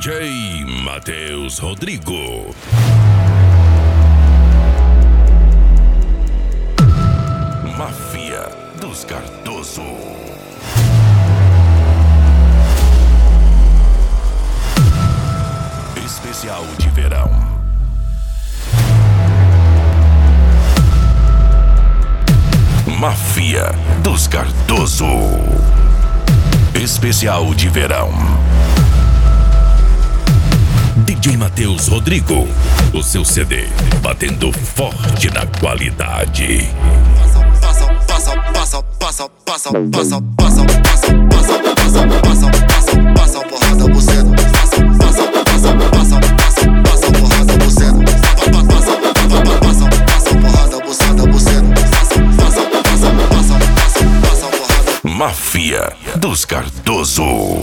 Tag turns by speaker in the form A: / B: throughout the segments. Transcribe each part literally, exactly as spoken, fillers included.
A: D J Matheus Rodrigo. Máfia dos Cardoso. Especial de verão. Máfia dos Cardoso. Especial de verão. D J Matheus Rodrigo, o seu C D batendo forte na qualidade.
B: Passa, passa, passa, passa, passa, passa, passa, passa, passa, passa, passa, passa, passa, porrada buceta. Passa, passa, passa, passa, passa, passa, porrada buceta. Passa, passa, passa, passa, porrada buceta, buceta. Passa, passa, passa, passa, passa, porrada.
A: Máfia dos Cardoso.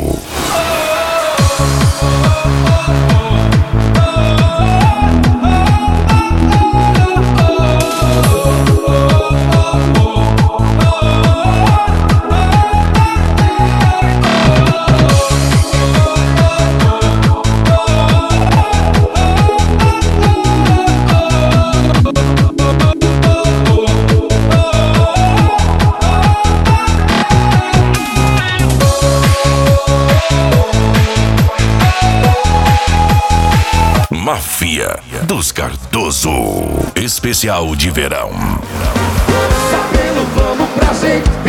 A: Máfia dos Cardoso. Especial de verão.
C: Sabendo, vamos pra gente.